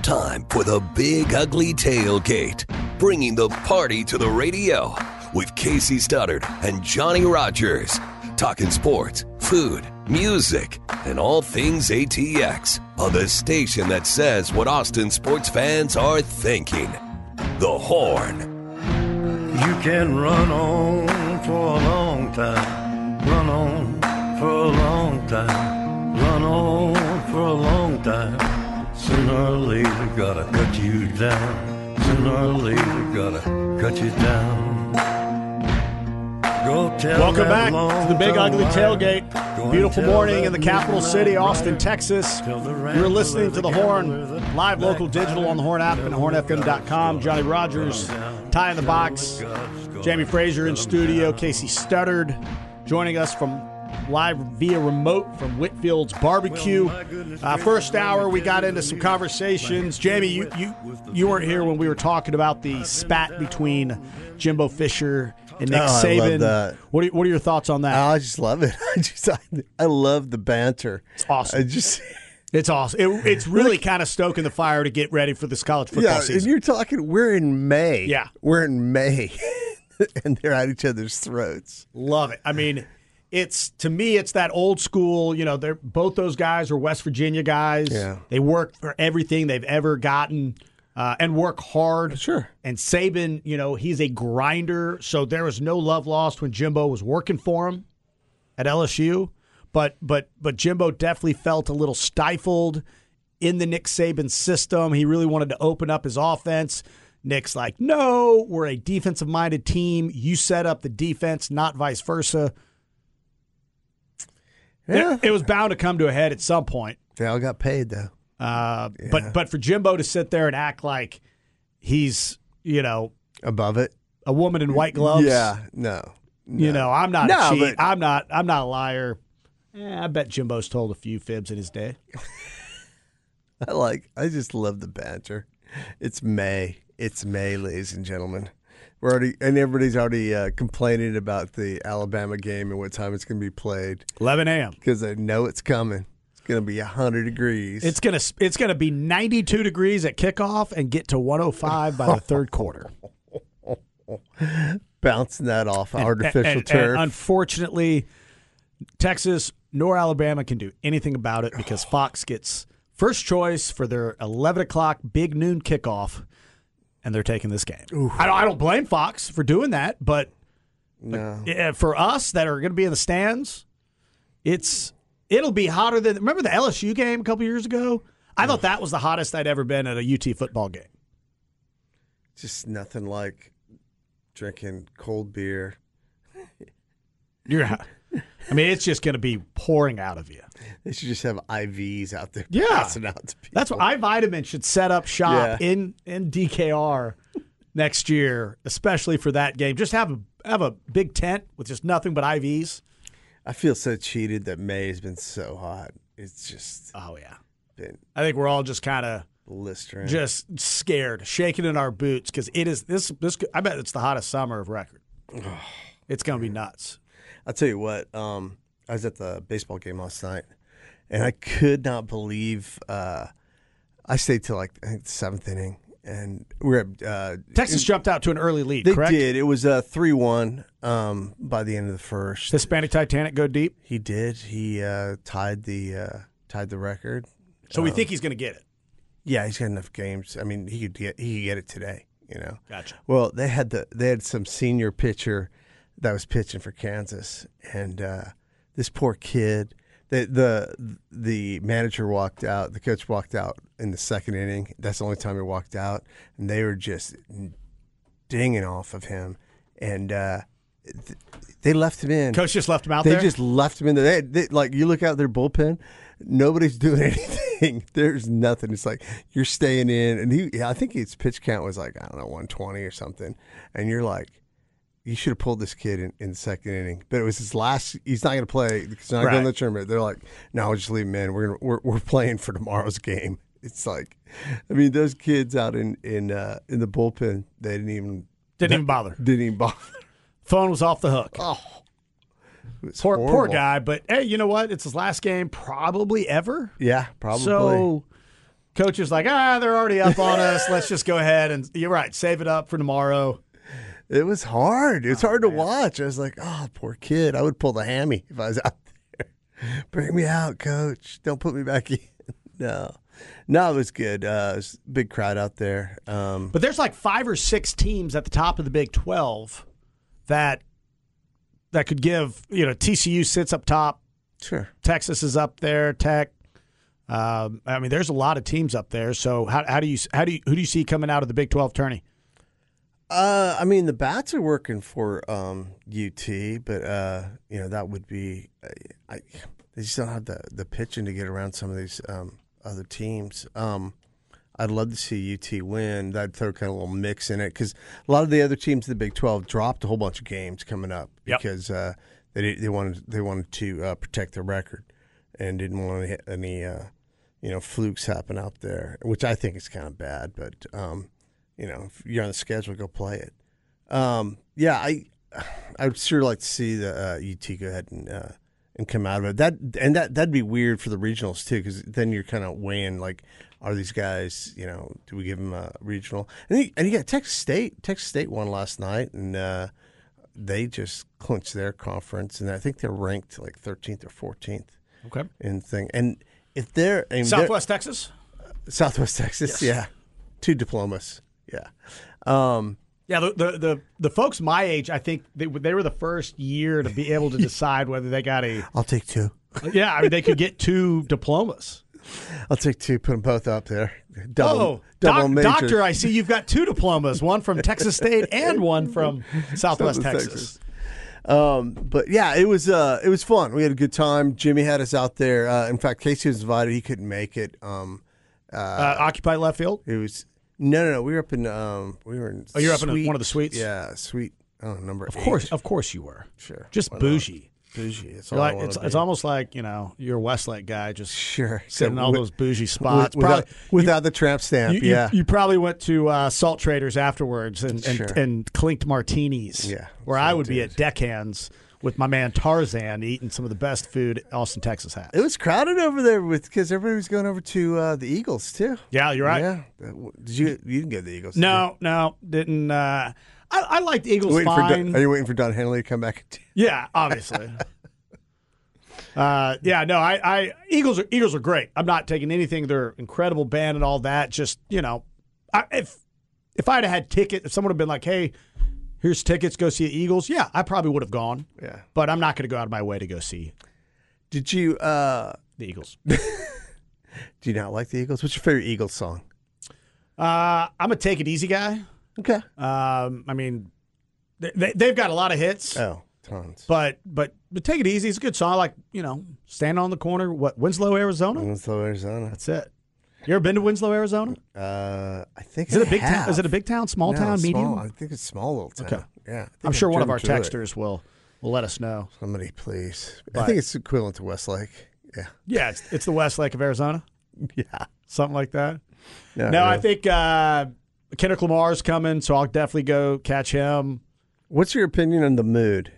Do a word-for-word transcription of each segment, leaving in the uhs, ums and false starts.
time for the Big Ugly Tailgate, bringing the party to the radio with Casey Studdard and Johnny Rogers, talking sports, food, music, and all things A T X on the station that says what Austin sports fans are thinking. The Horn. You can run on for a long time, run on for a long time, run on for a long time. Sooner or later, gotta cut you down. Sooner or later, gotta cut you down. Go tell Welcome back to the Big Ugly Tailgate. Beautiful morning in the capital city, Austin, Texas. You're listening to The Horn, live local digital on the Horn app and horn f m dot com. Johnny Rogers, Ty in the Box, Jamie Frazier in studio, Casey Studdard joining us from live via remote from Whitfield's Barbecue. Uh, first hour, we got into some conversations. Jamie, you, you you weren't here when we were talking about the spat between Jimbo Fisher and Nick oh, Saban. I love that. What are, what are your thoughts on that? I just love it. I just I, I love the banter. It's awesome. I just it's awesome. It, it's really kind of stoking the fire to get ready for this college football yeah, season. And you're talking. We're in May. Yeah, we're in May, and they're at each other's throats. Love it. I mean. It's to me, it's that old school. You know, they're both those guys are West Virginia guys. Yeah. They work for everything they've ever gotten uh, and work hard. Sure. And Saban, you know, he's a grinder, so there was no love lost when Jimbo was working for him at L S U. But but but Jimbo definitely felt a little stifled in the Nick Saban system. He really wanted to open up his offense. Nick's like, no, we're a defensive-minded team. You set up the defense, not vice versa. Yeah. It, it was bound to come to a head at some point. They all got paid, though. Uh, Yeah. But but for Jimbo to sit there and act like he's, you know, Above it. a woman in white gloves. Yeah, no. no. You know, I'm not No, a cheat. but- I'm not. I'm not a liar. Eh, I bet Jimbo's told a few fibs in his day. I like. I just love the banter. It's May. It's May, ladies and gentlemen. We're already, and everybody's already uh, complaining about the Alabama game and what time it's going to be played eleven a.m. because they know it's coming. It's going to be one hundred degrees. It's gonna it's gonna be ninety-two degrees at kickoff and get to one oh five by the third quarter. Bouncing that off And- artificial and- and turf. unfortunately, Texas nor Alabama can do anything about it because Fox gets first choice for their eleven o'clock big noon kickoff, and they're taking this game. I don't, I don't blame Fox for doing that, but no. uh, for us that are going to be in the stands, it's it'll be hotter than. Remember the L S U game a couple years ago? I thought that was the hottest I'd ever been at a U T football game. Just nothing like drinking cold beer. You're, I mean, it's just going to be pouring out of you. They should just have I Vs out there Yeah. passing out to people. That's what iVitamin should set up shop Yeah. in, in D K R next year, especially for that game. Just have a have a big tent with just nothing but I Vs. I feel so cheated that May has been so hot. It's just Oh yeah, been I think we're all just kind of blistering. just scared, shaking in our boots because it is this this. I bet it's the hottest summer of record. It's going to be nuts. I'll tell you what. Um, I was at the baseball game last night, and I could not believe. Uh, I stayed till like I think the seventh inning, and we we're at uh, Texas jumped out to an early lead. They correct? did. It was a three one um, by the end of the first. Hispanic Titanic go deep, He did. He uh, tied the uh, tied the record. so we Um, think he's going to get it. Yeah, he's got enough games. I mean, he could get he could get it today. You know. Gotcha. Well, they had the they had some senior pitcher that was pitching for Kansas, and uh, this poor kid. The, the the manager walked out. The coach walked out in the second inning. That's the only time he walked out, and they were just dinging off of him, and uh, th- they left him in. Coach just left him out they there. just left him in there. They, they, like you look out their bullpen, nobody's doing anything. There's nothing. It's like you're staying in, and he. I think his pitch count was like I don't know one twenty or something, and you're like. You should have pulled this kid in, in the second inning, but it was his last. He's not going to play. He's not Right. going to the tournament. They're like, no, we'll just leave him in. We're gonna, we're we're playing for tomorrow's game. It's like, I mean, those kids out in in uh, in the bullpen, they didn't even Didn't even bother. didn't even bother. Phone was off the hook. Oh, it was Poor, poor horrible. guy, but hey, you know what? It's his last game probably ever. Yeah, probably. So Coach is like, ah, they're already up on us. Let's just go ahead and you're right, save it up for tomorrow. It was hard. It was oh, hard man. to watch. I was like, oh, poor kid. I would pull the hammy if I was out there. Bring me out, Coach. Don't put me back in. No. No, it was good. Uh, it was a big crowd out there. Um, but there's like five or six teams at the top of the Big twelve that that could give, you know, T C U sits up top. Sure. Texas is up there, Tech. Um, I mean, there's a lot of teams up there. So how, how do you how do you who do you see coming out of the Big twelve tourney? Uh, I mean, the bats are working for um, U T, but uh, you know that would be. I, they just don't have the, the pitching to get around some of these um, other teams. Um, I'd love to see U T win. That'd throw kind of a little mix in it because a lot of the other teams in the Big twelve dropped a whole bunch of games coming up yep. because uh, they they wanted they wanted to uh, protect their record and didn't want any, any uh, you know flukes happen out there, which I think is kind of bad, but. Um, You know, if you're on the schedule, go play it. Um, yeah, I, I'd sure like to see the uh, U T go ahead and uh, and come out of it. That and that that'd be weird for the regionals too, because then you're kind of weighing like, are these guys? You know, do we give them a regional? And you, and you got Texas State. Texas State won last night, and uh, they just clinched their conference, and I think they're ranked like thirteenth or fourteenth. Okay. In thing, and if they're I mean, Southwest they're, Texas, Southwest Texas, yes. yeah, two diplomas. Yeah, um, yeah. The, the the the folks my age, I think they they were the first year to be able to decide whether they got a. I'll take two. Yeah, I mean they could get two diplomas. I'll take two. Put them both up there. Double, oh, double doc, major. doctor! I see you've got two diplomas, one from Texas State and one from Southwest Texas. Texas. Um, but yeah, it was uh, it was fun. We had a good time. Jimmy had us out there. Uh, in fact, Casey was invited. He couldn't make it. Um, uh, uh, occupied left field. It was. No, no, no. We were up in. Um, we were in. Oh, you're suite, up in a, one of the suites. Yeah, suite. I don't know, number. Of eight. course, of course you were. Sure. Just Why bougie. Not? Bougie. It's, all all like, it's, it's almost like you know you're a Westlake guy, just sure sitting in all with, those bougie spots. With, without, probably, without you, the tramp stamp. You, yeah. You, you probably went to uh, Salt Traders afterwards and and, Sure. and clinked martinis. Yeah. Where so I would did. be at Deckhands with my man Tarzan eating some of the best food Austin, Texas has. It was crowded over there with because everybody was going over to uh, the Eagles too. Yeah, you're right. Yeah, did you? You didn't go to the Eagles? No, no, didn't. Uh, I, I liked the Eagles waiting fine. For Don, are you waiting for Don Henley to come back? Yeah, obviously. uh, yeah, no, I, I Eagles are Eagles are great. I'm not taking anything. They're incredible band and all that. Just you know, I, if if I'd have had tickets, if someone had been like, hey. Here's tickets, go see the Eagles. Yeah, I probably would have gone. Yeah. But I'm not going to go out of my way to go see Did you uh, the Eagles. Do you not like the Eagles? What's your favorite Eagles song? Uh, I'm a take it easy guy. Okay. Um, I mean, they, they, they've got a lot of hits. Oh, tons. But but but take it easy. It's a good song. I like, you know, Stand on the Corner. What, Winslow, Arizona? Winslow, Arizona. That's it. You ever been to Winslow, Arizona? Uh, I think Is it I a big have. town? Is it a big town, small No, town, small. medium? I think it's small little town. Okay. Yeah. I think I'm sure I've one of our driven through it. texters will will let us know. Somebody, please. I But- think it's equivalent to Westlake. Yeah. Yeah, it's, it's the Westlake of Arizona, Yeah. something like that. Not No, I really. think uh, Kendrick Lamar's coming, so I'll definitely go catch him. What's your opinion on the mood?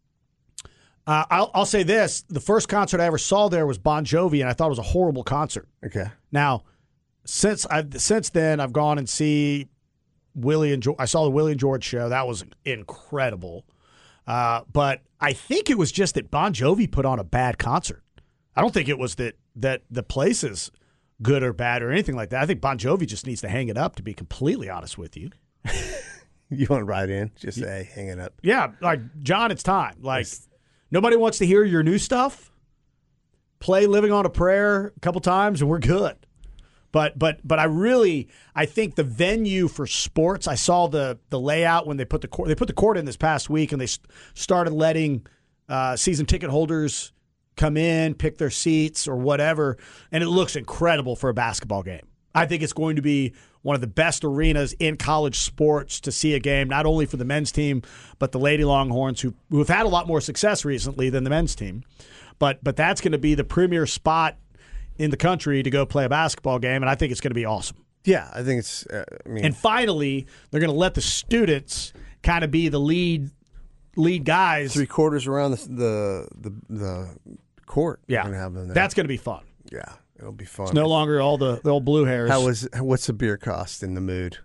Uh, I'll, I'll say this: the first concert I ever saw there was Bon Jovi, and I thought it was a horrible concert. Okay. Now, since I since then, I've gone and see Willie and George. I saw the Willie and George show. That was incredible. Uh, but I think it was just that Bon Jovi put on a bad concert. I don't think it was that that the place is good or bad or anything like that. I think Bon Jovi just needs to hang it up, to be completely honest with you. You want to ride in? Just say, hang it up. Yeah, like, John, it's time. Like, nobody wants to hear your new stuff. Play Living on a Prayer a couple times and we're good. But but but I really I think the venue for sports. I saw the the layout when they put the court, they put the court in this past week, and they st- started letting uh, season ticket holders come in, pick their seats or whatever, and it looks incredible for a basketball game. I think it's going to be one of the best arenas in college sports to see a game, not only for the men's team but the Lady Longhorns, who who have had a lot more success recently than the men's team. But but that's going to be the premier spot in the country to go play a basketball game, and I think it's going to be awesome. Yeah, I think it's. Uh, I mean, And finally, they're going to let the students kind of be the lead lead guys. three quarters around the the the, the court. Yeah, We're gonna have them there. that's going to be fun. yeah. It'll be fun. It's no longer all the, the old blue hairs. How was what's the beer cost in the Mood?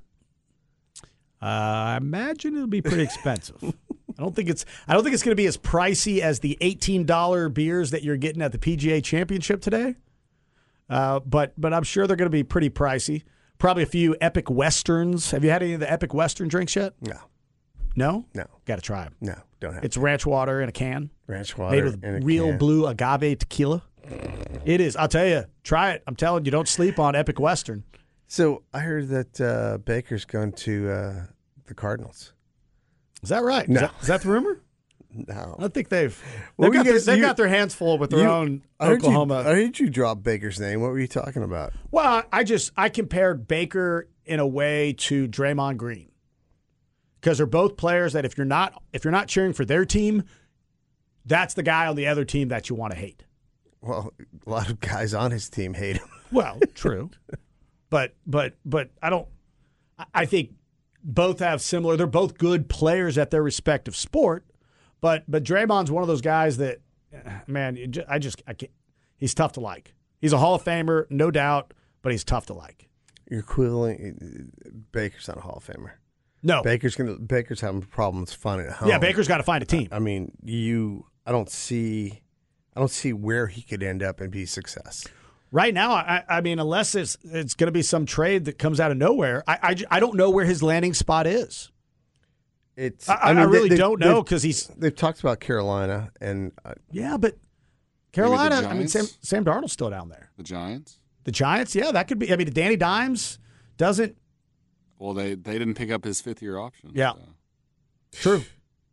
Uh, I imagine it'll be pretty expensive. I don't think it's. I don't think it's going to be as pricey as the eighteen dollar beers that you're getting at the P G A Championship today. Uh, but but I'm sure they're going to be pretty pricey. Probably a few Epic Westerns. Have you had any of the Epic Western drinks yet? No, No, no, got to try them. no. Don't have It's ranch water in a can, ranch water made with in a real can. blue agave tequila. It is. I'll tell you. Try it. I'm telling you. Don't sleep on Epic Western. So I heard that uh, Baker's going to uh, the Cardinals. Is that right? No. Is, that, is that the rumor? No, I think they've What they've, were got, you their, guys- they've you- got their hands full with their You- own I heard Oklahoma. You, I heard you drop Baker's name. What were you talking about? Well, I just I compared Baker in a way to Draymond Green because they're both players that if you're not if you're not cheering for their team, that's the guy on the other team that you want to hate. Well, a lot of guys on his team hate him. Well, true, but but but I don't. I- I think both have similar. They're both good players at their respective sport, but but Draymond's one of those guys that, man, you ju- I just I can't. He's tough to like. He's a Hall of Famer, no doubt, but he's tough to like. You're equivalent. Baker's not a Hall of Famer. No, Baker's gonna. Baker's having problems finding a home. yeah, Baker's got to find a team. I mean, you. I don't see. I don't see where he could end up and be a success. Right now, I, I mean, unless it's it's going to be some trade that comes out of nowhere, I, I, I don't know where his landing spot is. It's. I, I, mean, really they- don't they've- know because he's They've talked about Carolina, and uh, yeah, but Carolina. I mean, Giants? Sam, Sam Darnold's still down there. The Giants? The Giants, yeah, that could be. I mean, Danny Dimes doesn't. Well, they, they didn't pick up his fifth year option. Yeah. so. True.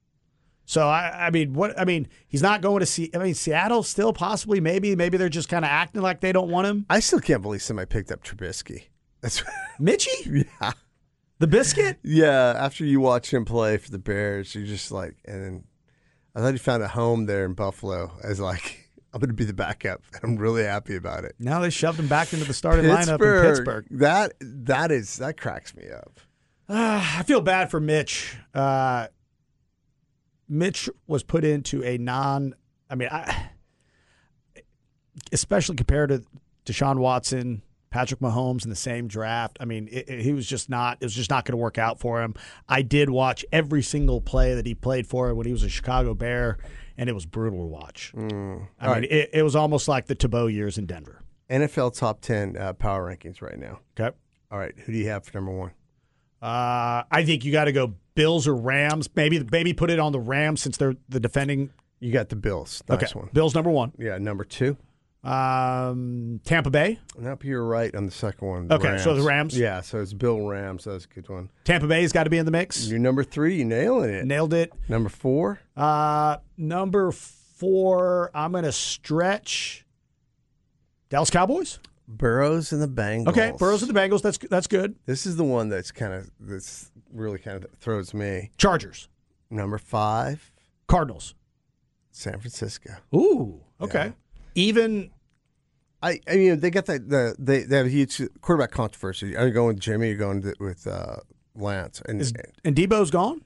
So I, I mean, what I mean, he's not going to see. I mean, Seattle still possibly, maybe, maybe they're just kind of acting like they don't want him. I still can't believe somebody picked up Trubisky. That's Mitchie, yeah, the biscuit. yeah. After you watch him play for the Bears, you're just like, and then I thought he found a home there in Buffalo. As like, I'm going to be the backup, and I'm really happy about it. Now they shoved him back into the starting lineup in Pittsburgh. That that is that cracks me up. Uh, I feel bad for Mitch. Uh, Mitch was put into a non. I mean, I, especially compared to Deshaun Watson, Patrick Mahomes in the same draft. I mean, it, it, he was just not. It was just not going to work out for him. I did watch every single play that he played for when he was a Chicago Bear, and it was brutal to watch. Mm. I All mean, right. it, it was almost like the Tebow years in Denver. N F L top ten uh, power rankings right now. Okay. All right, who do you have for number one? Uh, I think you got to go Bills or Rams. Maybe maybe put it on the Rams since they're the defending. You got the Bills. Nice Okay, one. Bills number one. Yeah, number two. Um, Tampa Bay. Nope, you're right on the second one. the Okay, so the Rams? Yeah, so it's Bill Rams. That's a good one. Tampa Bay's got to be in the mix. You're number three. You nailing it. Nailed it. Number four. Uh, number four, I'm going to stretch Dallas Cowboys. Burrows and the Bengals. Okay, Burrows and the Bengals. That's that's good. This is the one that's kind of that's really kind of throws me. Chargers, Number five, Cardinals. San Francisco. Ooh, okay. Yeah. Even I, I mean, they got that. The, they they have a huge quarterback controversy. Are you going with Jimmy? Or are you going with uh, Lance? And is and Debo's gone.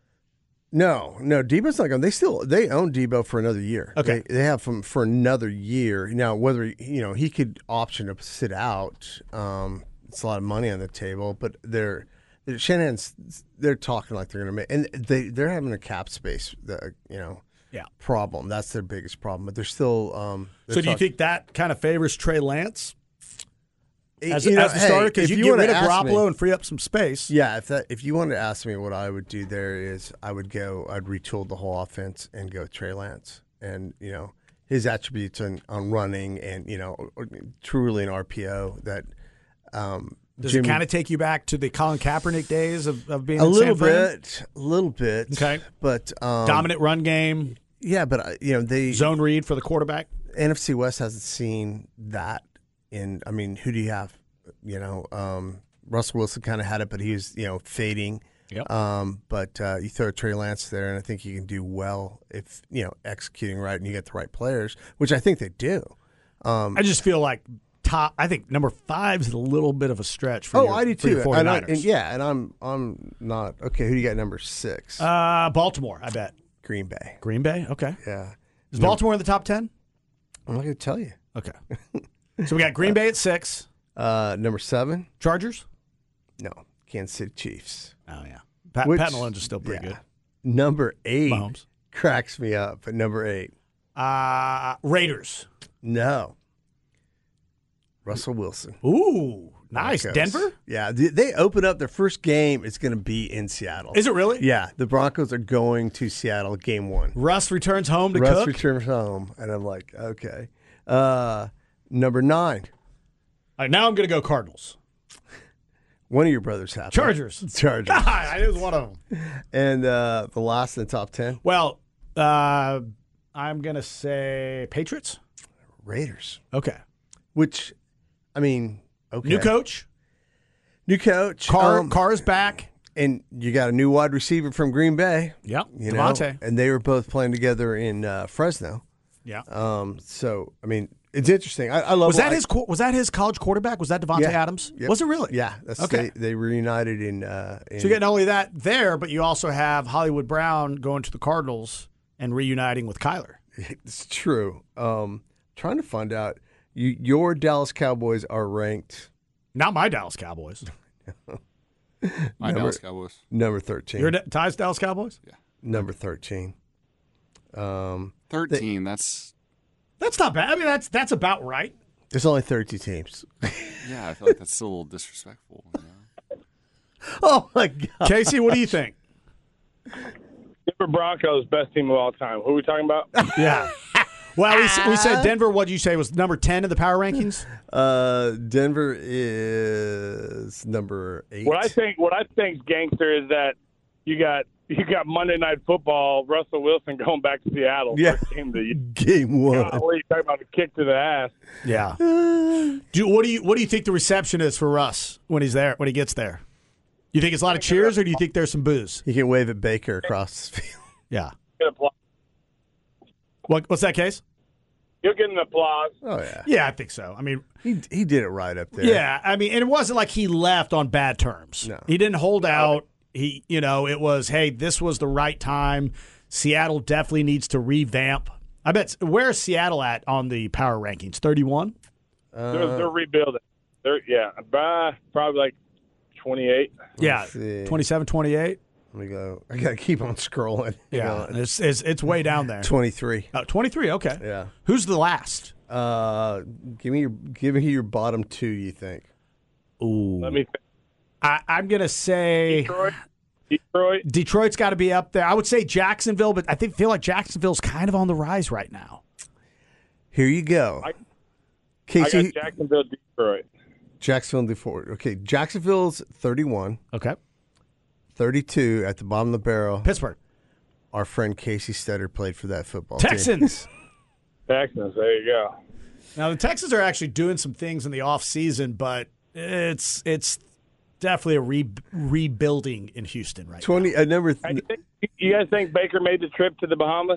no, no, Debo's not going. They still they own Debo for another year. Okay. they, they have him for another year now. Whether you know he could option to sit out, um, it's a lot of money on the table. But they're, they're Shanahan's. They're talking like they're going to make, and they they're having a cap space. The you know. Yeah. Problem. That's their biggest problem. But they're still. Um, they're So do you talk- think that kind of favors Trey Lance as, You know, as the hey, starter? Because if you, get wanna rid of ask Garoppolo me- and free up some space. Yeah, if that if you wanted to ask me what I would do there is I would go I'd retool the whole offense and go Trey Lance and you know his attributes on, on running and you know or, or truly an R P O that um, Does Jimmy- it kind of take you back to the Colin Kaepernick days of, of being a in little San Fran? bit a little bit Okay. but um, Dominant run game, yeah but uh, you know they zone read for the quarterback. N F C West hasn't seen that in I mean who do you have you know um, Russell Wilson kind of had it but he was you know fading. Yep. Um, but uh, you throw Trey Lance there, and I think you can do well if you know executing right and you get the right players, which I think they do. Um, I just feel like top. I think number five is a little bit of a stretch for oh, your, I do for your too. And I, 49ers. and yeah, and I'm I'm not okay. Who do you got number six? Uh, Baltimore, I bet. Green Bay. Green Bay, okay. Yeah, Is Baltimore in the top ten? I'm not going to tell you. Okay. So we got Green Bay at six. Uh, number seven, Chargers? no, Kansas City Chiefs. Oh, yeah. Pat, Which- Pat Mahomes is still pretty yeah. good. Number eight Mahomes. cracks me up. But number eight, Uh, Raiders. no, Russell Wilson. Ooh, nice. Broncos. Denver? Yeah, they, they open up their first game. It's going to be in Seattle. Is it really? Yeah, the Broncos are going to Seattle game one. Russ returns home to Russ cook. returns home, and I'm like, okay. Uh, number nine, All right, now I'm going to go Cardinals. one of your brothers have it. Chargers. Chargers. God, I was one of them. And uh, the last in the top ten, Well, uh, I'm going to say Patriots. Raiders. Okay. Which, I mean, okay. New coach. New coach. Carr, um, Carr is back. and you got a new wide receiver from Green Bay. Yep. You know, Devontae. and they were both playing together in uh, Fresno. Yeah. Um, so I mean, it's interesting. I, I love. Was that I- his? qu- Was that his college quarterback? Was that Devontae Yeah. Adams? Yep. Was it really? Yeah. That's Okay. They, they reunited in. Uh, in So you get not only that there, but you also have Hollywood Brown going to the Cardinals and reuniting with Kyler. It's true. Um, trying to find out. You, your Dallas Cowboys are ranked Not my Dallas Cowboys. My Number- Dallas Cowboys. number thirteen. Your Ty's Dallas Cowboys? number thirteen. Um, Thirteen. That's That's not bad. I mean, that's that's about right. there's only thirty teams. yeah. I feel like that's still a little disrespectful. You know? Oh my god! Casey, what do you think? Denver Broncos, best team of all time. Who are we talking about? Yeah. Well, we, s- we said Denver, what did you say, was number ten in the power rankings? Uh, Denver is number eight. What I think, what I think's gangster is that you got you got Monday Night Football, Russell Wilson going back to Seattle. Yeah. First game of the year. Game one. Golly, you talking about a kick to the ass. Yeah. Do, what do you What do you think the reception is for Russ when he's there, when he gets there? You think it's a lot of cheers, or do you think there's some booze? He can wave at Baker across the field. Yeah. Get applause. What, what's that, Case? You'll get an applause. Oh yeah, Yeah, I think so. I mean, he he did it right up there. yeah, I mean, and it wasn't like he left on bad terms. No. He didn't hold out. He, you know, it was, hey, this was the right time. Seattle definitely needs to revamp. I bet. Where's Seattle at on the power rankings? thirty-one? Uh, They're, they're rebuilding. They're yeah, uh, probably like twenty-eight. Yeah, see. twenty-seven, twenty-eight. Let me go. I gotta keep on scrolling. Hang Yeah, on. it's, it's it's way down there. twenty-three. Oh, twenty-three, okay. Yeah. Who's the last? Uh, give me your give me your bottom two. You think? Ooh. Let me think. I, I'm going to say Detroit. Detroit. Detroit's got to be up there. I would say Jacksonville, but I think feel like Jacksonville's kind of on the rise right now. Here you go. I- I Casey, got Jacksonville, Detroit. Jacksonville, Detroit. Okay, Jacksonville's thirty-one. Okay. thirty-two at the bottom of the barrel. Pittsburgh. Our friend Casey Stutter played for that football team. Texans. Texans. There you go. Now, the Texans are actually doing some things in the offseason, but it's it's definitely a re- rebuilding in Houston right twenty. Uh, number. Hey, Th- you, think, you guys think Baker made the trip to the Bahamas?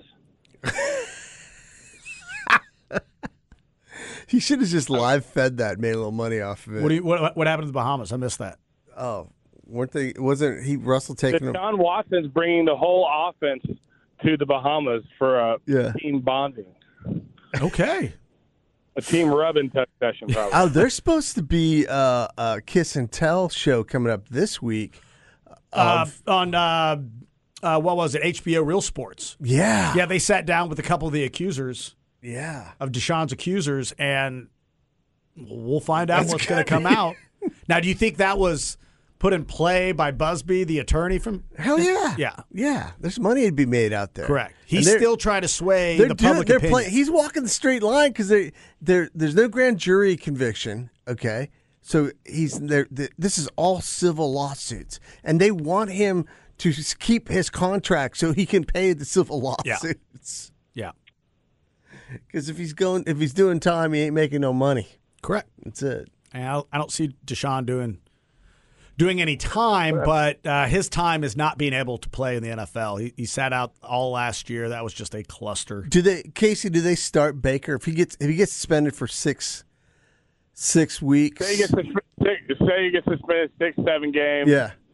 he should have just live fed that, made a little money off of it. now. What, do you, what, what happened to the Bahamas? I missed that. oh, weren't they? Wasn't he Russell taking them? Deshaun Watson's bringing the whole offense to the Bahamas for a Yeah. team bonding, Okay. a team rubbing touch session, probably. Oh, there's supposed to be uh, a Kiss and Tell show coming up this week. Uh, on, uh, uh, what was it, H B O Real Sports. Yeah, Yeah, they sat down with a couple of the accusers, yeah. of Deshaun's accusers, and we'll find out That's what's going to gonna come be- out. Now, do you think that was put in play by Busby, the attorney from? Hell yeah, Yeah. yeah. There's money to be made out there. Correct. And He's they're- still trying to sway They're the doing, public they're opinion. playing. He's walking the straight line because they, there, there's no grand jury conviction. Okay, so he's there. th- This is all civil lawsuits, and they want him to s- keep his contract so he can pay the civil Yeah. lawsuits. Yeah. Because if he's going, if he's doing time, he ain't making no money. Correct. That's it. And I I don't see Deshaun doing doing any time, but uh, his time is not being able to play in the N F L. He, he sat out all last year. That was just a cluster. Do they, Casey? Do they start Baker if he gets if he gets suspended for six six weeks? Say you get suspended, say you get suspended six, seven games. Yeah.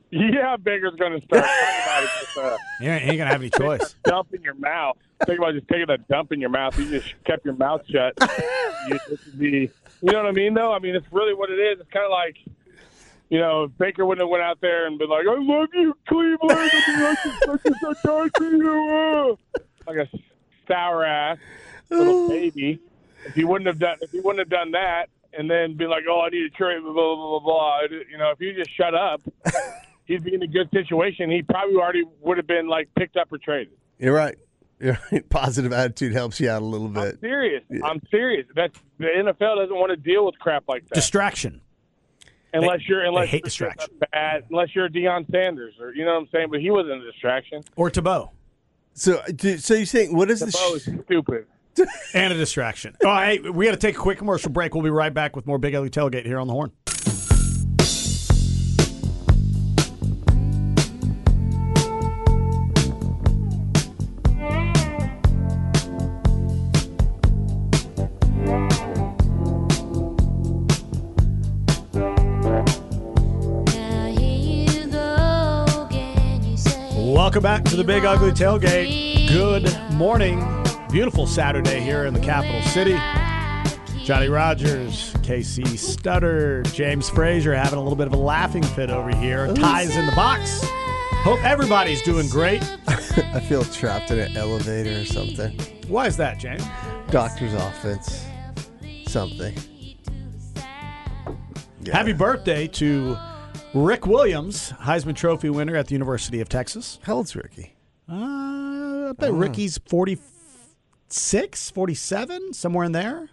Yeah, Baker's going to start. Talk about it, just, uh, He ain't, he ain't gonna have any choice. dump in your mouth. Think about just taking a dump in your mouth. You just kept your mouth shut. you, this would be, you know what I mean, though? I mean, it's really what it is. It's kind of like, you know, if Baker wouldn't have went out there and been like, I love you, Cleveland. I can so talk to you. Like a sour ass little baby. If he wouldn't have done, if he wouldn't have done that, and then be like, oh, I need to trade, blah blah blah blah. You know, if you just shut up, he'd be in a good situation. He probably already would have been like picked up or traded. You're right. You're right. Positive attitude helps you out a little bit. I'm serious. Yeah. I'm serious. That's the N F L doesn't want to deal with crap like that. Distraction. Unless they, you're unless they hate you're distraction. Bad, unless you're Deion Sanders or you know what I'm saying. But he wasn't a distraction. Or Tebow. So, so you're saying what is Tebow the? Tebow is stupid. And a distraction. Oh, hey, we got to take a quick commercial break. We'll be right back with more Big Ugly Tailgate here on the Horn. Welcome back to the Big Ugly Tailgate. Good morning. Beautiful Saturday here in the capital city. Johnny Rogers, Casey Studdard, James Frazier having a little bit of a laughing fit over here. Ties in the box. Hope everybody's doing great. I feel trapped in an elevator or something. Why is that, James? Doctor's office. Something. Yeah. Happy birthday to Rick Williams, Heisman Trophy winner at the University of Texas. How old's Ricky? Uh, I bet Ricky's forty-six, forty-seven, somewhere in there.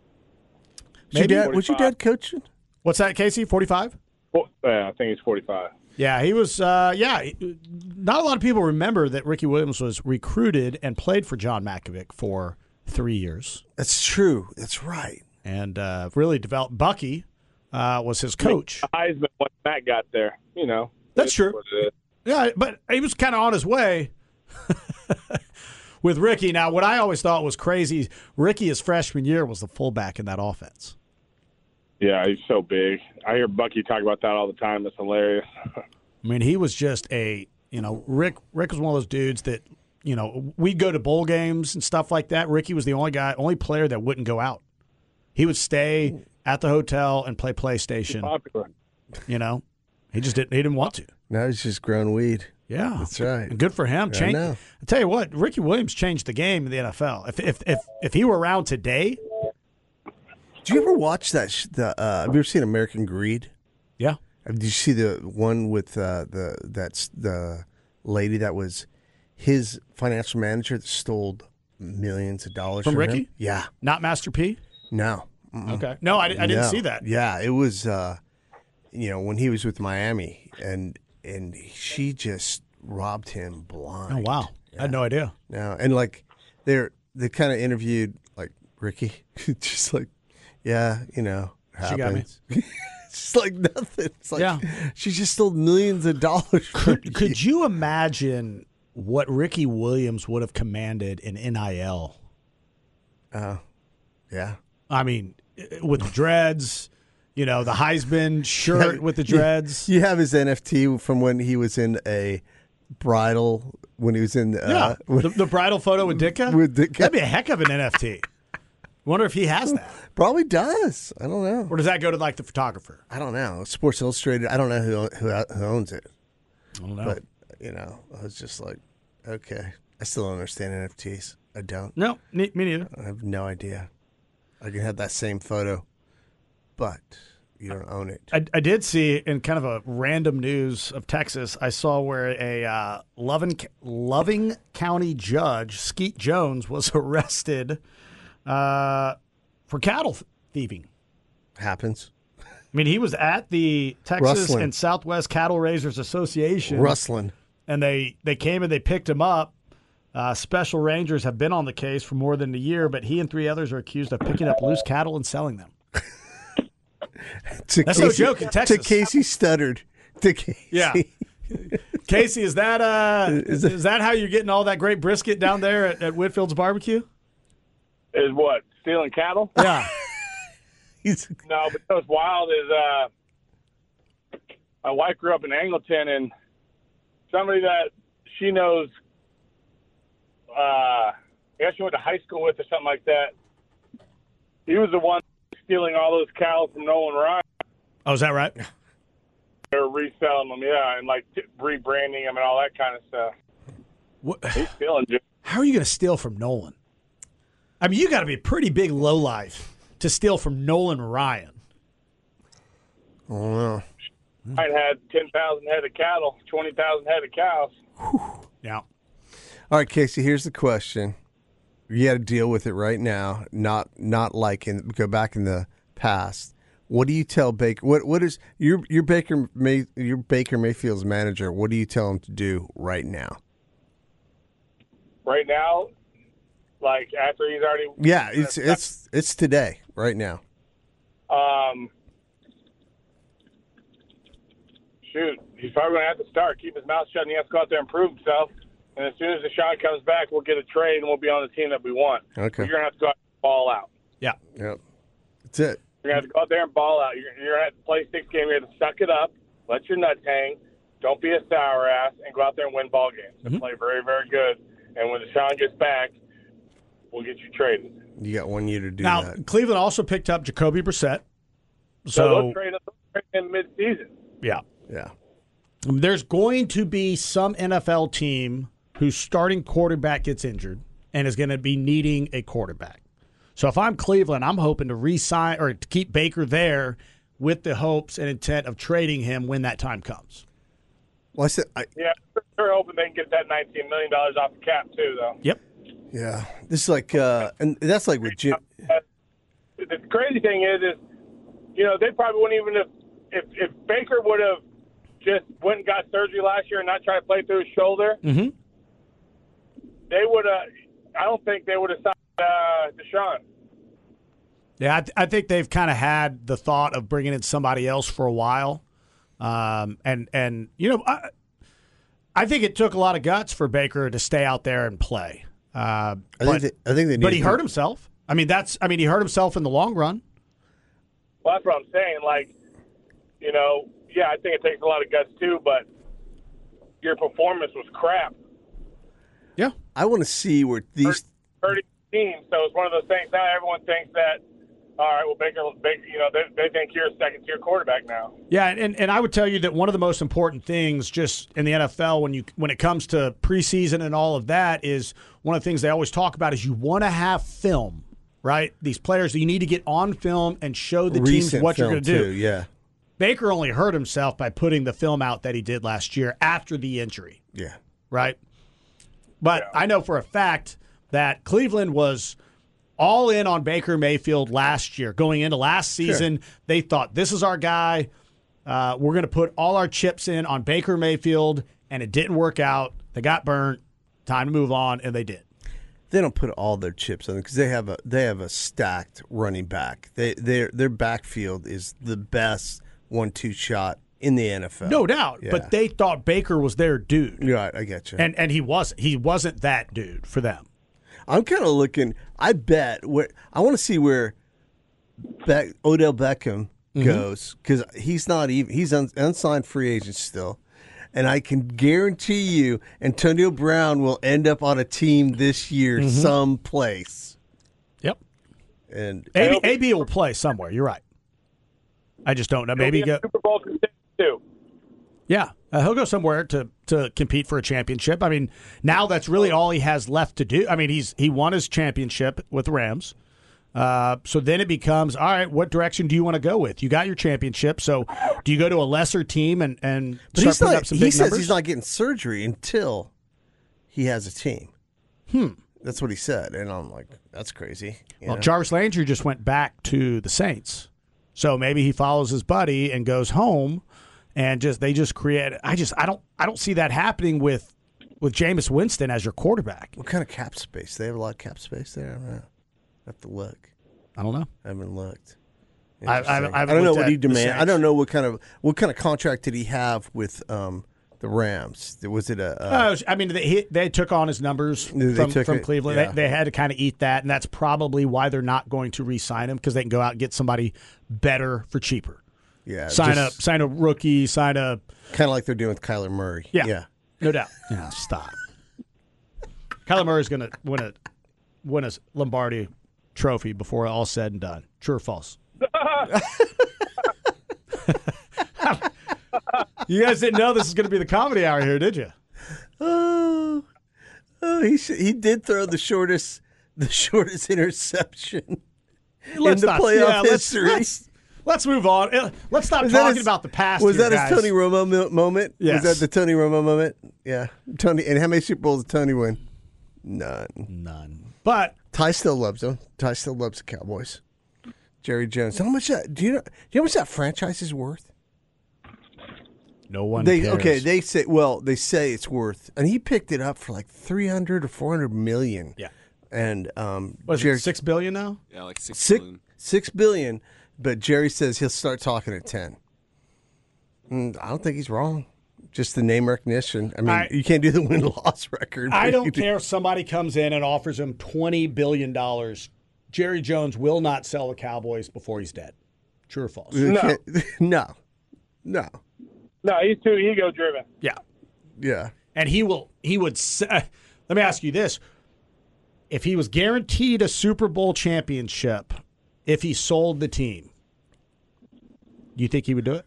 Maybe. Your dad, was your dad coaching? What's that, Casey? forty-five? Well, yeah, I think he's forty-five. Yeah, he was, uh, yeah. Not a lot of people remember that Ricky Williams was recruited and played for John Malkovich for three years. That's true. That's right. And uh, really developed. Bucky uh, was his coach. Heisman when Matt got there, you know. That's true. Yeah, but he was kind of on his way with Ricky. Now, what I always thought was crazy, Ricky, his freshman year, was the fullback in that offense. Yeah, he's so big. I hear Bucky talk about that all the time. That's hilarious. I mean, he was just a, you know, Rick Rick was one of those dudes that, you know, we'd go to bowl games and stuff like that. Ricky was the only guy, only player that wouldn't go out. He would stay at the hotel and play PlayStation. Popular. You know, he just didn't, he didn't want to. Now he's just grown weed. Yeah, that's right. And good for him. Change, I, I tell you what, Ricky Williams changed the game in the N F L. If if if if he were around today, do you ever watch that? Sh- the uh, have you ever seen American Greed? Yeah. Did you see the one with uh, the that's the lady that was his financial manager that stole millions of dollars from, from Ricky? him? Yeah, not Master P. No. Mm-mm. Okay. No, I, I didn't no. see that. Yeah, it was. Uh, you know, when he was with Miami, and and she just robbed him blind. Oh wow, yeah. I had no idea. No, and like they're they kind of interviewed like Ricky, just like, yeah, you know, happens. She got me. It's just like nothing. It's like, yeah. She just stole millions of dollars. Could you. could you imagine what Ricky Williams would have commanded in N I L? Oh, uh, yeah. I mean, with the dreads, you know, the Heisman shirt yeah, with the dreads. You, you have his N F T from when he was in a bridal, when he was in uh, yeah, when, the, the bridal photo with Ditka. With Ditka. That'd be a heck of an N F T. Wonder if he has that. Probably does. I don't know. Or does that go to like the photographer? I don't know. Sports Illustrated. I don't know who who, who owns it. I don't know. But you know, I was just like, okay. I still don't understand N F Ts. I don't. No, me neither. I have no idea. I can have that same photo, but you don't own it. I, I did see in kind of a random news of Texas, I saw where a uh, Loving, Loving County judge, Skeet Jones, was arrested uh, for cattle thieving. Happens. I mean, he was at the Texas Rustling. and Southwest Cattle Raisers Association. Rustling. And they, they came and they picked him up. Uh, special Rangers have been on the case for more than a year, but he and three others are accused of picking up loose cattle and selling them. That's Casey, no joke in Texas. To Casey Studdard. To Casey. Yeah. Casey, is that uh, is, is that how you're getting all that great brisket down there at, at Whitfield's Barbecue? Is what? Stealing cattle? Yeah. He's... No, but what's wild is uh, my wife grew up in Angleton, and somebody that she knows, uh, I guess she went to high school with or something like that, he was the one stealing all those cows from Nolan Ryan. Oh, is that right? They're reselling them, yeah, and like t- rebranding them and all that kind of stuff. What? He's stealing. Just- How are you going to steal from Nolan? I mean, you got to be a pretty big lowlife to steal from Nolan Ryan. I don't know. I had ten thousand head of cattle, twenty thousand head of cows. Yeah. All right, Casey, here's the question. You got to deal with it right now, not not like in go back in the past. What do you tell Baker? What what is your your Baker May your Baker Mayfield's manager? What do you tell him to do right now? Right now, like after he's already Yeah, it's it's it's today, right now. um shoot, he's probably going to have to start, keep his mouth shut, and he has to go out there and prove himself. And as soon as Deshaun comes back, we'll get a trade, and we'll be on the team that we want. Okay. You're going to have to go out and ball out. Yeah. Yep, that's it. You're going to have to go out there and ball out. You're, you're going to have to play six games. You're going to suck it up, let your nuts hang, don't be a sour ass, and go out there and win ball games. And Mm-hmm. play very, very good. And when Deshaun gets back, we'll get you traded. You got one year to do Now, that. Cleveland also picked up Jacoby Brissett. So, So, they'll trade him, they'll trade him mid-season. yeah. Yeah. There's going to be some N F L team whose starting quarterback gets injured and is going to be needing a quarterback. So if I'm Cleveland, I'm hoping to re-sign or to keep Baker there with the hopes and intent of trading him when that time comes. Well, I said, I, Yeah, they're hoping they can get that nineteen million dollars off the cap, too, though. Yep. yeah. This is like, uh, and that's like with Jim. The crazy thing is, is you know, they probably wouldn't even have if if Baker would have just went and got surgery last year and not tried to play through his shoulder. Mm-hmm. They would have. I don't think they would have signed uh, Deshaun. Yeah, I, th- I think they've kind of had the thought of bringing in somebody else for a while, um, and and you know, I, I think it took a lot of guts for Baker to stay out there and play. Uh, I but, think they, I think they. Need but he to- hurt himself. I mean, that's. I mean, he hurt himself in the long run. Well, that's what I'm saying. Like, you know, yeah, I think it takes a lot of guts too, but your performance was crap. Yeah. I want to see where these. Hurting team, so it's one of those things. Now everyone thinks that. All right, well, Baker, Baker you know, they, they think you're a second-tier quarterback now. Yeah, and, and I would tell you that one of the most important things just in the N F L when you when it comes to preseason and all of that is one of the things they always talk about is you want to have film, right? These players, you need to get on film and show the teams recent what you're film, going to do. too, yeah. Baker only hurt himself by putting the film out that he did last year after the injury, Yeah. right? But Yeah. I know for a fact that Cleveland was all in on Baker Mayfield last year. Going into last season, they thought, this is our guy. Uh, we're going to put all our chips in on Baker Mayfield, and it didn't work out. They got burnt. Time to move on, and they did. They don't put all their chips on it because they have a they have a stacked running back. They their their backfield is the best one two shot in the N F L. No doubt. Yeah. But they thought Baker was their dude. Right, I get you. And and he wasn't. He wasn't that dude for them. I'm kind of looking. I bet where I want to see where Be- Odell Beckham Mm-hmm. goes because he's not even he's un- unsigned free agent still, and I can guarantee you Antonio Brown will end up on a team this year Mm-hmm. someplace. Yep. And A B, A B will play somewhere. You're right. I just don't know. Maybe He'll be go. a Super Bowl contender too. Yeah, uh, he'll go somewhere to to compete for a championship. I mean, now that's really all he has left to do. I mean, he's he won his championship with the Rams. Uh, so then it becomes, all right, what direction do you want to go with? You got your championship, so do you go to a lesser team and, and but start he's putting not, up some he big says numbers? he's not getting surgery until he has a team. Hmm. That's what he said, and I'm like, that's crazy. you Well, know? Jarvis Landry just went back to the Saints, so maybe he follows his buddy and goes home, and just they just create. I just I don't I don't see that happening with with Jameis Winston as your quarterback. What kind of cap space? They have a lot of cap space there. I don't know. I have to look. I don't know. I haven't looked. I- I- Interesting. I haven't I don't know looked what at he the demand. I Saints. don't know what kind of what kind of contract did he have with um, the Rams? Was it a? Uh, Uh, I mean, they, he, they took on his numbers They from, took from it, Cleveland. yeah. They, they had to kind of eat that, and that's probably why they're not going to re-sign him because they can go out and get somebody better for cheaper. Yeah, sign just- a sign a rookie, sign a Kind of like they're doing with Kyler Murray. yeah, Yeah. no doubt. Yeah, stop. Kyler Murray's going to win a win a Lombardi trophy before all's said and done. True or false? You guys didn't know this is going to be the comedy hour here, did you? Oh, oh he sh- he did throw the shortest the shortest interception Let's in the not- playoff yeah, let's- history. Let's, let's move on. Uh, Let's stop Was that talking his- about the past. Was here, that his guys. Tony Romo mo- moment? Yes. Was that the Tony Romo moment? Yeah. Tony. And how many Super Bowls did Tony win? None. None. But Ty still loves them. Ty still loves the Cowboys. Jerry Jones. How much? That, do you know? Do you know how much that franchise is worth? no one They cares. okay. They say well. They say it's worth, and he picked it up for like three hundred or four hundred million. Yeah. And um, What is Jerry, it, six billion now? Yeah, like six, six billion. six billion. But Jerry says he'll start talking at ten. Mm, I don't think he's wrong. Just the name recognition. I mean, I- you can't do the win loss record. I but don't you do- care if somebody comes in and offers him twenty billion dollars. Jerry Jones will not sell the Cowboys before he's dead. True or false? You No. can't- no, no, No, he's too ego driven. Yeah. yeah. And he will, he would, s- uh, let me ask you this. If he was guaranteed a Super Bowl championship, if he sold the team, do you think he would do it?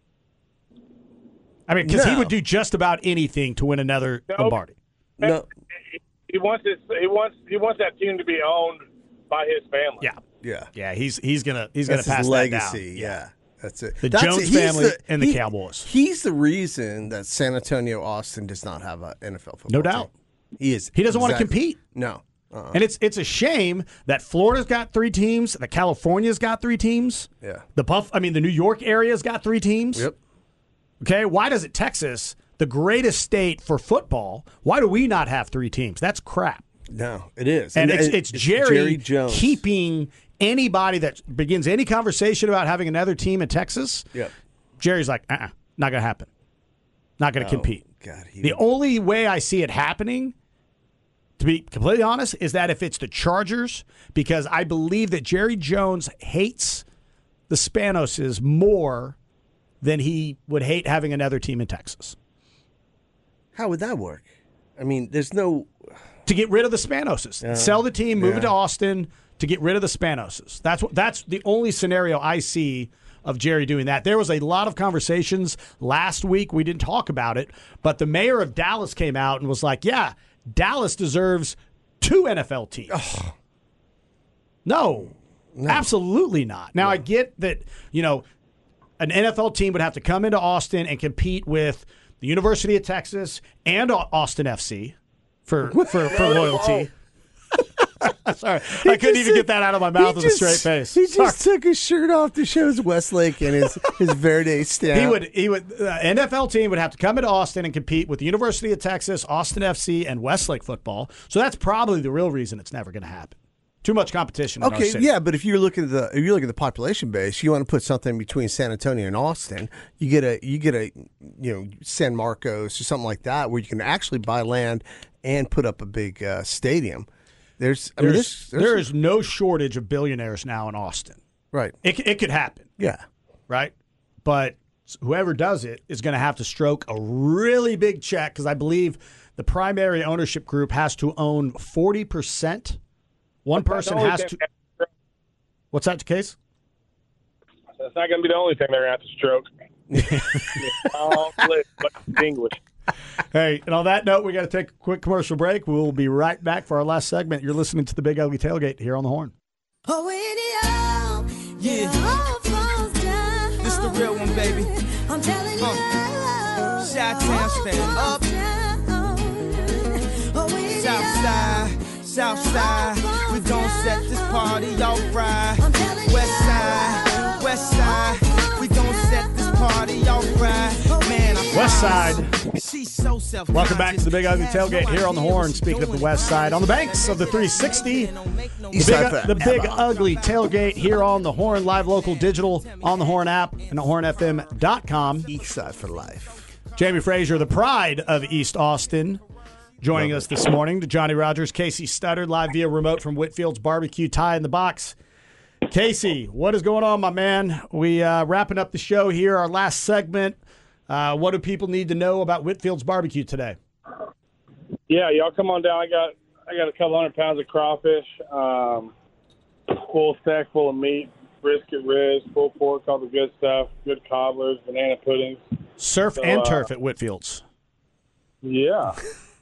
I mean, because he No. would do just about anything to win another Nope. Lombardi. No, He wants his, he wants he wants that team to be owned by his family. Yeah. yeah. Yeah, he's he's gonna he's gonna That's pass his that down. legacy. Yeah. That's it. The That's Jones it. He's family and the he- Cowboys. He's the reason that San Antonio Austin does not have an N F L football No doubt. team. He is. He doesn't want to exactly- compete. No. Uh-uh. And it's it's a shame that Florida's got three teams, that California's got three teams. Yeah. The Buff I mean the New York area's got three teams. Yep. Okay, why does it Texas, the greatest state for football, why do we not have three teams? That's crap. No, it is. And it's, it- it's Jerry, Jerry Jones keeping anybody that begins any conversation about having another team in Texas. Yep. Jerry's like, uh-uh, not going to happen. Not going to compete. God, he The would- only way I see it happening, to be completely honest, is that if it's the Chargers, because I believe that Jerry Jones hates the Spanoses more than he would hate having another team in Texas. How would that work? I mean, there's no. To get rid of the Spanoses. Sell the team, move yeah. it to Austin to get rid of the Spanoses. That's what that's the only scenario I see of Jerry doing that. There was a lot of conversations last week. We didn't talk about it, but the mayor of Dallas came out and was like, yeah, Dallas deserves two N F L teams. No, absolutely not. Now, I get that, you know, an N F L team would have to come into Austin and compete with the University of Texas and Au- Austin F C for for, for loyalty. Sorry, I couldn't just even said- get that out of my mouth he with a just- straight face. He Sorry. just took his shirt off to show his Westlake and his his Verde stamp. He would, he would, uh, N F L team would have to come into Austin and compete with the University of Texas, Austin F C, and Westlake football. So that's probably the real reason it's never going to happen. Too much competition. In our Okay, city. yeah, but if you're looking at the if you look at the population base, you want to put something between San Antonio and Austin. You get a you get a you know San Marcos or something like that where you can actually buy land and put up a big uh, stadium. There's I mean There's, this there's, there is no shortage of billionaires now in Austin. right. It, c- it could happen, Yeah. right? But whoever does it is going to have to stroke a really big check because I believe the primary ownership group has to own forty percent. One person only has thing to. they have to What's that the case? That's not going to be the only thing they're going to have to stroke. Oh, but English. Hey, and on that note, we got to take a quick commercial break. We'll be right back for our last segment. You're listening to the Big Ugly Tailgate here on the Horn. Oh, when it all, Yeah. it all falls down. This the real one, baby. I'm telling you. Uh, Chi-Town stand up. Oh, when it South all, side, south side, we gon' set this party off right. I'm telling you. West side, west side, we gon' set this party off right. Man, I'm West Side. She's so self. Welcome back to the Big Ugly Tailgate here on the Horn. Speaking of the West Side, on the banks of the three sixty, the East big, Side the big forever. Ugly Tailgate here on the Horn, live, local, digital, on the Horn app and at horn f m dot com. East Side for life. Jamie Frazier, the pride of East Austin, joining us this morning. To Johnny Rogers, Casey Studdard, live via remote from Whitfield's Barbecue. Tie in the box. Casey, what is going on, my man? We uh, wrapping up the show here, our last segment. Uh, what do people need to know about Whitfield's Barbecue today? Yeah, y'all come on down. I got I got a couple hundred pounds of crawfish, um, full stack full of meat, brisket ribs, full pork, all the good stuff, good cobblers, banana puddings. Surf So, and uh, turf at Whitfield's. Yeah.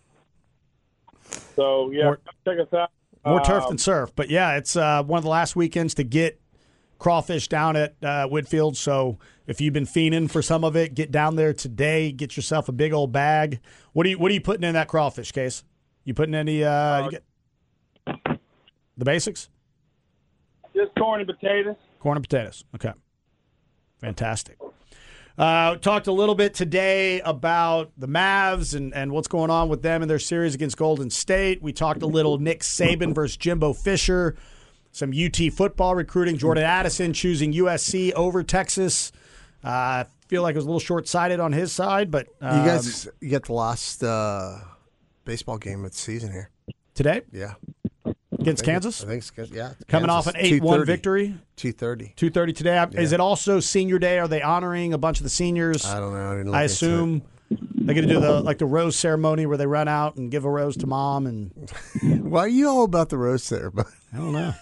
So, yeah, More- check us out. More turf Um, than surf. But, yeah, it's uh, one of the last weekends to get crawfish down at uh, Whitfield. So if you've been fiending for some of it, get down there today. Get yourself a big old bag. What are you What are you putting in that crawfish, Case? You putting any uh, you get the basics? Just corn and potatoes. Corn and potatoes. Okay. Fantastic. Uh, talked a little bit today about the Mavs and, and what's going on with them in their series against Golden State. We talked a little Nick Saban versus Jimbo Fisher, some U T football recruiting, Jordan Addison choosing U S C over Texas. Uh, I feel like it was a little short-sighted on his side, but um, You guys you get the last uh, baseball game of the season here. today Yeah. against I think Kansas, it- I think it's good. Yeah. coming off an eight one victory, two thirty. two thirty today. Is it also Senior Day? Are they honoring a bunch of the seniors? I don't know. I, didn't look I into assume they're going to do the like the rose ceremony where they run out and give a rose to mom, and it. Why are you all about the roast there? But I don't know.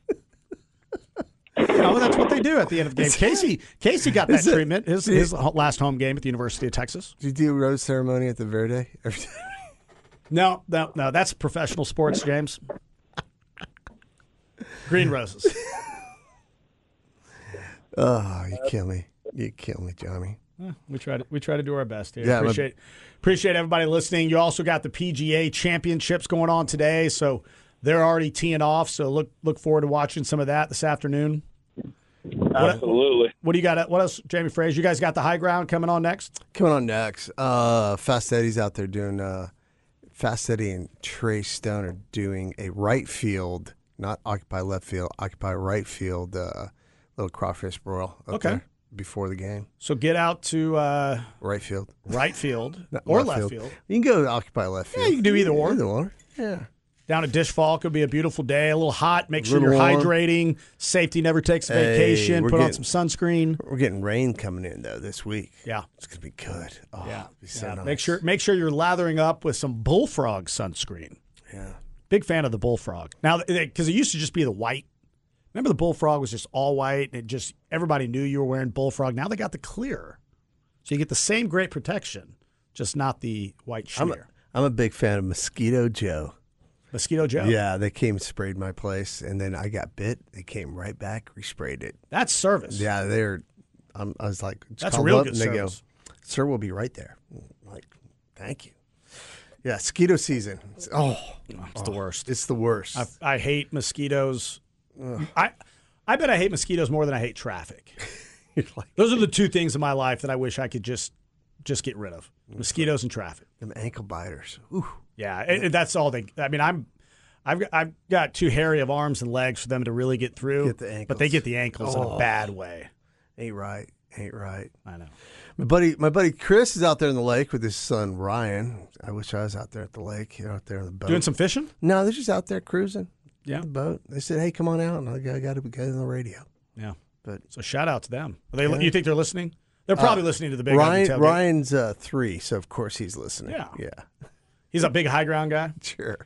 Oh, that's what they do at the end of the game. Casey Casey got that it- treatment. His his last home game at the University of Texas. did you do a roast ceremony at the Verde? No, no, no. That's professional sports, James. Green roses. Oh, you kill me. You kill me, Johnny. We try to we try to do our best here. Yeah, appreciate appreciate everybody listening. You also got the P G A Championships going on today, so they're already teeing off. So look look forward to watching some of that this afternoon. Absolutely. What do you got? What else, Jamie Fraser? You guys got the high ground coming on next? Coming on next, uh, Fast Eddie's out there doing, uh, Fast Eddie and Trey Stone are doing a right field, not occupy left field, occupy right field, uh, little crawfish broil up Okay. there before the game. So get out to uh, Right field. right field Not or left field. You can go to occupy left field. you can do either or. Either or, yeah. Down at Dish Fall could be a beautiful day. A little hot. Make sure Little you're warm. hydrating. Safety never takes a Hey, vacation. we're Put on getting- some sunscreen. We're getting rain coming in, though, this week. Yeah. It's going to be good. Oh, Yeah. it'll be so Yeah. nice. Make sure make sure you're lathering up with some Bullfrog sunscreen. Yeah. Big fan of the Bullfrog. Now, because it used to just be the white. Remember the Bullfrog was just all white, and it just everybody knew you were wearing Bullfrog. Now they got the clear, so you get the same great protection, just not the white I'm sheer. a, I'm a big fan of Mosquito Joe. Mosquito Joe. Yeah, they came and sprayed my place, and then I got bit. They came right back, resprayed it. That's service. Yeah, they're. I'm, I was like, just That's a called real up good and they service. go, "Sir, we'll be right there." I'm like, thank you. Yeah, mosquito season. It's, oh, It's the worst. it's the worst. I, I hate mosquitoes. I I bet I hate mosquitoes more than I hate traffic. You're like, Those are the two things in my life that I wish I could just just get rid of: mosquitoes and traffic. them ankle biters. Ooh. Yeah, it, it- that's all they. I mean, I'm, I've got, I've got too hairy of arms and legs for them to really get through. Get the but they ankles. get the ankles in a Oh. bad way. Ain't right. Ain't right. I know. My buddy, my buddy Chris is out there in the lake with his son Ryan. I wish I was out there at the lake, you know, out there on the boat. Doing some fishing. No, they're just out there cruising. Yeah. The boat. They said, "Hey, come on out," and I got, I got to go on the radio. Yeah. But So shout out to them. Are they? Yeah. You think they're listening? They're probably listening to the big Ugly Ryan, Tailgate. Ryan's uh, three, so of course he's listening. Yeah. yeah, He's a big high ground guy. sure.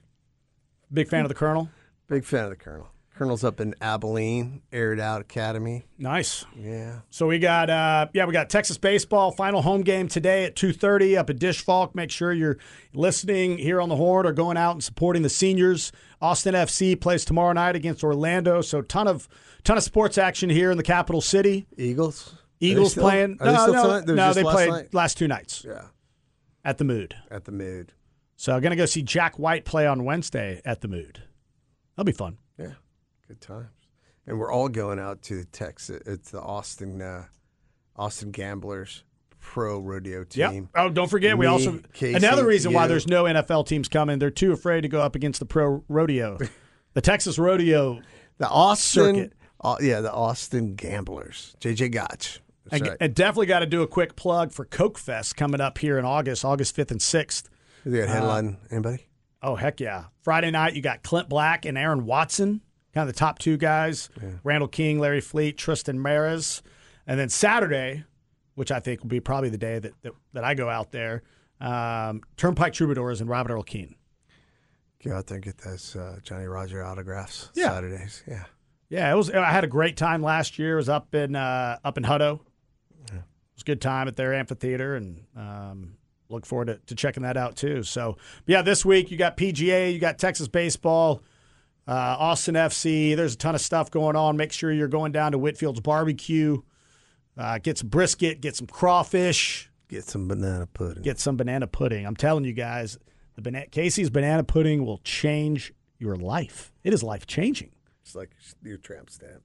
Big fan of the Colonel. Big fan of the Colonel. Colonel's up in Abilene, Aired Out Academy. Nice. Yeah, So we got uh, yeah we got Texas baseball final home game today at two thirty up at Dish Falk. Make sure you're listening here on the Horn or going out and supporting the seniors. Austin F C plays tomorrow night against Orlando. So ton of ton of sports action here in the capital city. Eagles. Eagles Are they still- playing. Are they no, still no, tonight? They was no, just they last played night? last two nights Yeah, at the Mood. at the Mood. So I'm gonna go see Jack White play on Wednesday at the Mood. That'll be fun. Yeah, good times. And we're all going out to the Texas. It's the Austin, uh, Austin Gamblers Pro Rodeo team. Yep. Oh, don't forget, we Me, also Casey, another reason why you. there's no N F L teams coming. They're too afraid to go up against the pro rodeo, the Texas rodeo. The Austin, Circuit. uh, yeah, the Austin Gamblers. J J Gotch. That's And, right. and definitely got to do a quick plug for Coke Fest coming up here in August, August fifth and sixth. Is there a headline? Anybody? Oh heck yeah! Friday night you got Clint Black and Aaron Watson kind of the top two guys, Yeah. Randall King, Larry Fleet, Tristan Maris. And then Saturday, which I think will be probably the day that, that, that I go out there, um, Turnpike Troubadours and Robert Earl Keen. Go out there and get those uh, Johnny Roger autographs Yeah. Saturdays. Yeah. Yeah, it was. I had a great time last year. It was up in uh, up in Hutto. Yeah. It was a good time at their amphitheater, and um, look forward to, to checking that out too. So, but yeah, this week you got P G A, you got Texas baseball, uh, Austin F C. There's a ton of stuff going on. Make sure you're going down to Whitfield's Barbecue. Uh, get some brisket, get some crawfish, Get some banana pudding. get some banana pudding. I'm telling you guys, the bana- Casey's banana pudding will change your life. It is life changing. It's like your tramp stamp.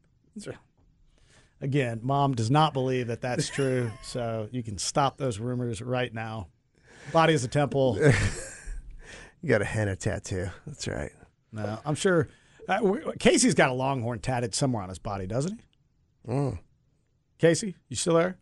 Again, Mom does not believe that that's true, so you can stop those rumors right now. Body is a temple. You got a henna tattoo. That's right. No, I'm sure uh, we- Casey's got a longhorn tatted somewhere on his body, doesn't he? Mm. Casey, you still there?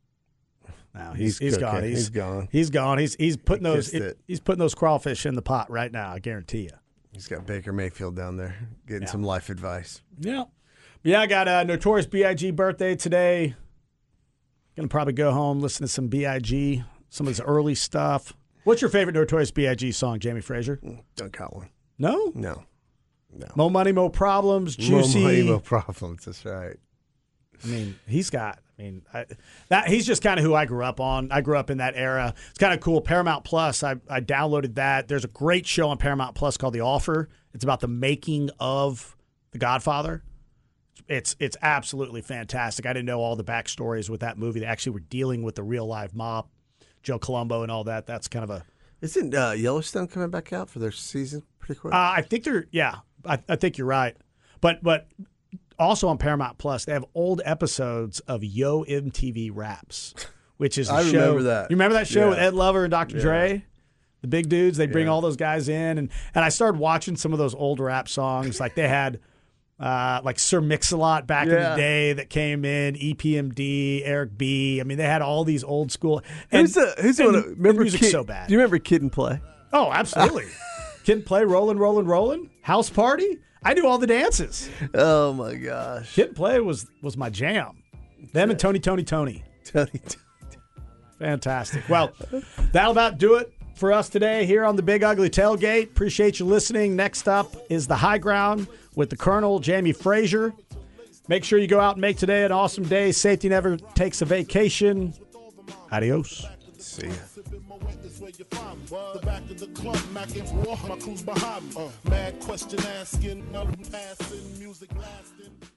No, he's He's he's gone. cooking. He's, He's gone. He's gone. He's he's putting He those kissed it. he's putting those crawfish in the pot right now. I guarantee you. He's got Baker Mayfield down there getting Yeah. some life advice. Yeah. Yeah, I got a Notorious B I G birthday today. Gonna probably go home, listen to some B I G, some of his early stuff. What's your favorite Notorious B I G song, Jamie Frazier? Don't got one. No? No. No. Mo Money, Mo Problems, More Juicy. money, more problems. That's right. I mean, he's got. I mean, I, that he's just kind of who I grew up on. I grew up in that era. It's kind of cool. Paramount Plus. I, I downloaded that. There's a great show on Paramount Plus called The Offer. It's about the making of The Godfather. It's it's absolutely fantastic. I didn't know all the backstories with that movie. They actually were dealing with the real live mob, Joe Colombo and all that. That's kind of a. Isn't uh, Yellowstone coming back out for their season pretty quick? Uh, I think they're. Yeah, I, I think you're right. But but. Also on Paramount Plus, they have old episodes of Yo M T V Raps, which is a I show. remember that. You remember that show Yeah. with Ed Lover and Doctor Yeah. Dre? The big dudes, they bring Yeah. all those guys in. And, and I started watching some of those old rap songs. Like they had uh, like Sir Mix-a-Lot back in Yeah. the day that came in, E P M D, Eric B. I mean, they had all these old school. And, who's the who's the and one? that- Remember the music's Kid, so bad. Do you remember Kid and Play? Oh, absolutely. Kid and Play, Rollin', Rollin', Rollin', House Party. I knew all the dances. Oh my gosh! Kid and Play was was my jam. Them and Tony, Tony, Tony. Tony, Fantastic. Well, that'll about do it for us today here on the Big Ugly Tailgate. Appreciate you listening. Next up is The High Ground with the Colonel, Jamie Frazier. Make sure you go out and make today an awesome day. Safety never takes a vacation. Adios. see ya. The back of the club, macking for my crew's behind me. Mad question asking, passing, music lasting.